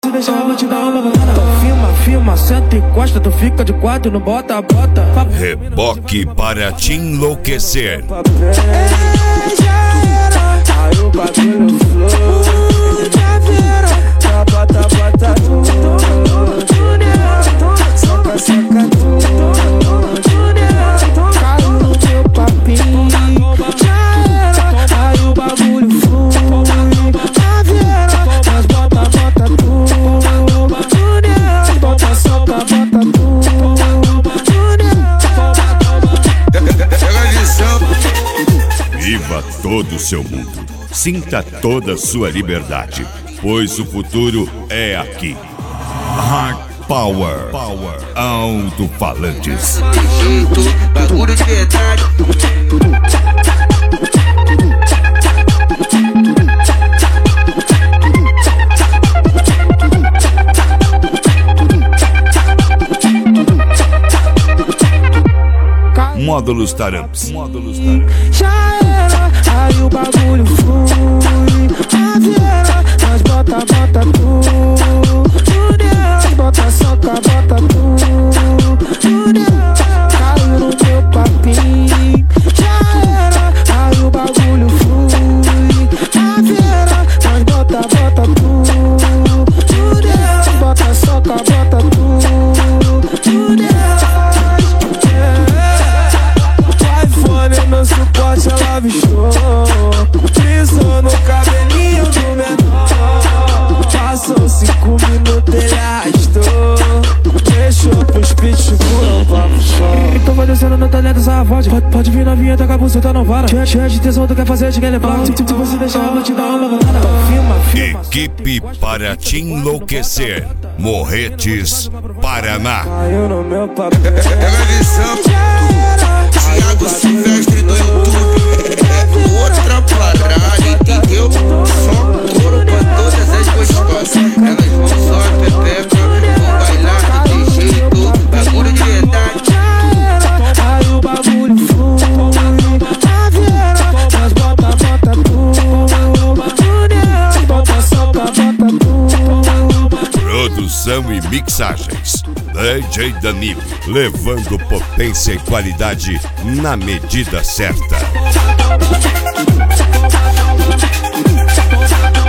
Se deixar eu vou te dar uma banana. Então filma, senta e encosta. Tu fica de quatro, não bota. Reboque para te enlouquecer. Aí o bagulho flou. Já vira. Bota soca caiu no meu papinho. Já era. Aí o bagulho flui. Já vira. Mas bota tudo. Bota soca, bota tudo. Pega a lição. Viva todo o seu mundo. Sinta toda a sua liberdade, pois o futuro é aqui. Hard Power. Alto-falantes. Jeito, bagulho de verdade. Módulos Taramps. Já era, aí o bagulho flui. Já vira, mas bota tudo. Bota soca, bota tudo. Caiu no meu papinho. Já era, aí o bagulho flui. Já vira, mas bota tudo. Bota soca, bota tudo. Meu suporte ela avistou. Pisou no cabelinho do menor. Passou 5 minutos, ele arrastou. Deixou pros pitbull pra puxar. Então vai descendo no talento dessa voz. Pode vir novinha, tá com a buceta não para. Cheia de tesão, tu quer fazer, te quer levar. Se você deixar, eu vou te dar uma banana. Filma. Equipe para te enlouquecer. Morretes, Paraná. Caiu no meu papel. Pega a lição. Thiago Silvestre do YouTube. É outra parada, entendeu? Só couro pra todas as gostosas. Elas vão só a pepeca, vão bailar de jeito. Bagulho de verdade. Aí o bagulho flui. Já vira, mas bota tudo. Bota soca, bota tudo. Produção e mixagens. DJ Danilo, levando potência e qualidade na medida certa.